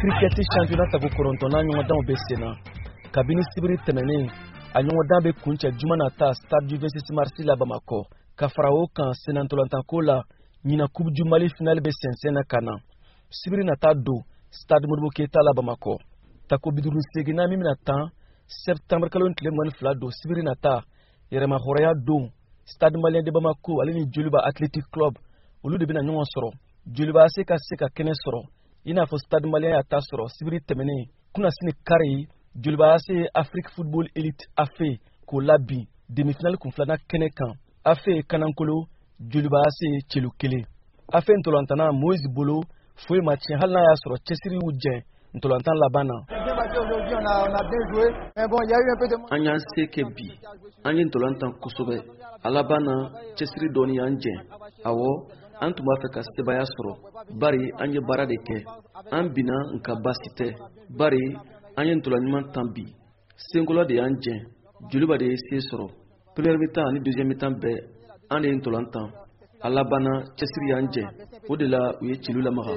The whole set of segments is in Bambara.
cricket championnat tago korontona ɲɔgɔndanw bɛ senna kabini sibiri tɛmɛnen a ɲɔgɔndan bɛ kuncɛ juma nata stade du 26 mars la Bamakɔ ka fara o kan senantolantanko la ɲina coupe du Mali finale bɛ sɛnsɛnna ka na sibiri nata don stade Modibo Keita la Bamakɔ tako 58 min bɛna tan septembre kalo tile 22 don sibiri nata yɛrɛma hɔrɔnya don stade malien de Bamako ale ni Joliba Athletic Club olu de bɛna ɲɔgɔn sɔrɔ Joliba se ka kɛnɛ sɔrɔ i n'a fɔ stade malien y'a ta sɔrɔ sibiri tɛmɛnen kunasini kari Joliba ase Afrique Football Elite AFE k'o labin demi-finale kunfilana kɛnɛ kan AFE Kanankolo Joliba ase Celu kelen AFE ntolantana Moïse Bolo foyi ma tiɲɛ hali n'a y'a sɔrɔ cɛsiri y'u jɛn ntolantan laban na. An y'an se kɛ bi an ye ntolantan kosɛbɛ a laban na cɛsiri dɔɔni y'an jɛn awɔ an tun b'a fɛ ka sebaya sɔrɔ bari an ye baara de kɛ an bina nka basi tɛ bari an ye ntolan ɲuman tan bi senkola de y'an jɛn Joliba de ye se sɔrɔ première mi-temps ani deuxième mi-temps bɛɛ an de ye ntolan tan a laban na cɛsiri y'an jɛn o de la u ye Celu lamaga.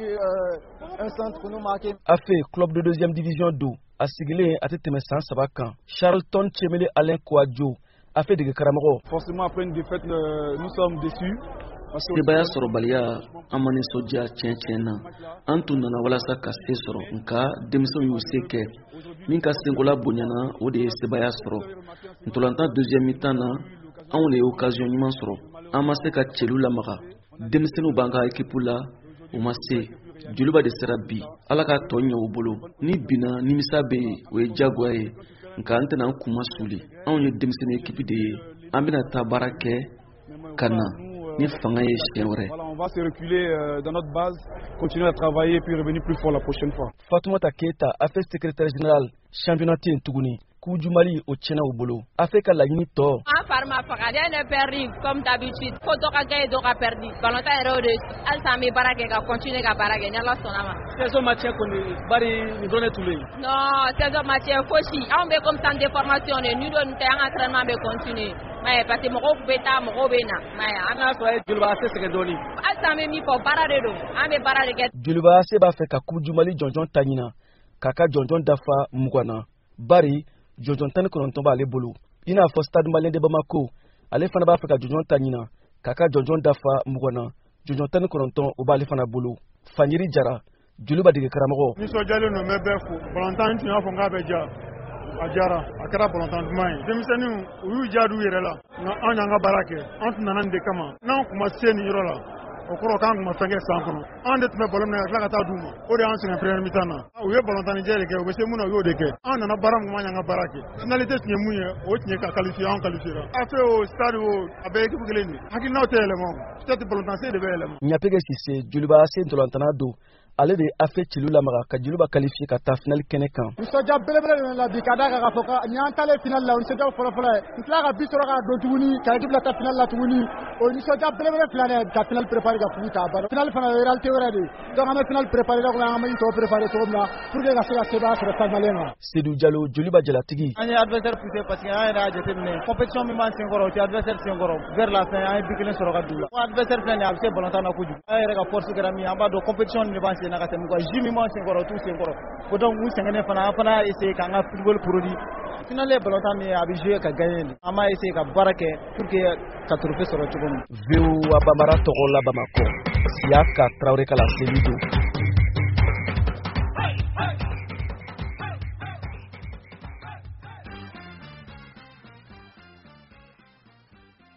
AFE club de deuxième division do a sigilen a tɛ tɛmɛ san 3 kan Charlton Chemele Alain Kouadio AFE dege karamɔgɔ. Forcément après une défaite nous sommes déçus. Sebaya sɔrɔbaliya an ma nisɔndiya tiɲɛ na an tun nana walasa ka se sɔrɔ nka denmisɛnw y'u se kɛ min ka senkola bonyana o de ye sebaya sɔrɔ ntolantan deuxième mi-temps na anw de ye occasion ɲuman sɔrɔ an ma se ka Celu lamaga denmisɛnninw b'an ka équipe la u ma se Joliba de sera bi ala ka tɔ ɲɛ u bolo ni bina nimisa bɛ yen o ye jagoya ye nka an tɛna an kuma suli anw ye denmisɛnnin équipe de ye an bɛna taa baara kɛ ka na ni fanga ye siɲɛ wɛrɛ. On va se reculer dans notre base, continuer à travailler puis revenir plus fort la prochaine fois. Fatoumata Keita AFE secrétaire général championnat tuguni Coupe du Mali au tiɲɛna u bolo AFE ka laɲini tɔ. An farima faga rien ne perdu comme d'habitude faut dɔ ka gagner dɔ ka perdu ballontan yɛrɛ o de halisa an bɛ baara kɛ ka continuer ka baara kɛ ni Ala sɔnna ma. Saison match kɔni bari nin dɔrɔn de tun bɛ yen. Non saison match fosi anw bɛ comme centre de formation de ni dɔn tɛ an ka entraînement bɛ continuer mais parce que mɔgɔw bɛ taa mɔgɔw bɛ na mais an ka sɔrɔ Joliba ase sɛgɛn dɔɔni. Halisa an bɛ min fɔ baara de don an bɛ baara de kɛ. Joliba ase b'a fɛ ka Coupe du Mali jɔnjɔn ta ɲina k'a ka jɔnjɔn dafa 20 na bari jɔnjɔn 19 b'ale bolo i n'a fɔ stade malien de Bamako ale fana b'a fɛ ka jɔnjɔn ta ɲina k'a ka jɔnjɔn dafa 20 na jɔnjɔn 19 o b'ale fana bolo Fanyiri Jara Joliba dege karamɔgɔ. Nisɔndiyalen don mɛ bɛɛ fo ballontan tun y'a fɔ k'a bɛ ja a jara a kɛra ballontan duman ye denmisɛnninw u y'u ja d'u yɛrɛ la nka an y'an ka baara kɛ an tun nana nin de kama n'an kun ma se nin yɔrɔ la o kɔrɔ k'an kun ma fɛn kɛ san kɔnɔ an de tun bɛ ballon minɛ ka tila ka taa d'u ma o de y'an sɛgɛn première mi-temps na u ye ballontanijɛ de kɛ u bɛ se mun na u y'o de kɛ an nana baara min kama an y'an ka baara kɛ finalité tun ye mun ye o tun ye ka qualifier an qualifiera AFE o stade o a bɛ équipe kelen de hakilinaw tɛ yɛlɛma peut-être ballontan se de bɛ yɛlɛma. Ɲapege Sise Joliba ase ntolantana do ale de AFE Celu lamaga ka Joliba qualifier ka taa finale kɛnɛ kan. Nisɔndiya belebele de la bi ka d'a kan k'a fɔ ko ni an taalen finale la o nisɔndiya fɔlɔ-fɔlɔ ye n tila ka bi sɔrɔ k'a don tuguni ka équipe la taa finale la tuguni o nisɔndiya belebele fila de ka finale préparer ka fugu ta a banna finale fana ye réalité wɛrɛ de donc an bɛ finale préparer la komi an bɛ tɔw préparer cogo min na pour que ka se ka sebaya sɔrɔ stade malien na. Seydou Diallo Joliba jalatigi. An ye adversaire poussé parce que an yɛrɛ y'a jateminɛ compétition min b'an senkɔrɔ o tɛ adversaire senkɔrɔ vers la fin an ye bi kelen sɔrɔ ka d'u la o adversaire filɛ nin ye a bɛ se ballontan na kojugu an yɛrɛ ka force kɛra min an b'a dɔn compétition de b'an sen na ka tɛmɛ quoi jus min b'an senkɔrɔ o t'u senkɔrɔ o donc u sɛgɛnnen fana an fana y'a essayer k'an ka football produit finale ye ballontan min ye a bɛ jouer ka gagner de an b'a essayer ka baara kɛ pour que ka trophée sɔrɔ cogo min. VOA Bambara tɔgɔ la Bamakɔ Siaka Traoré Kala Selido.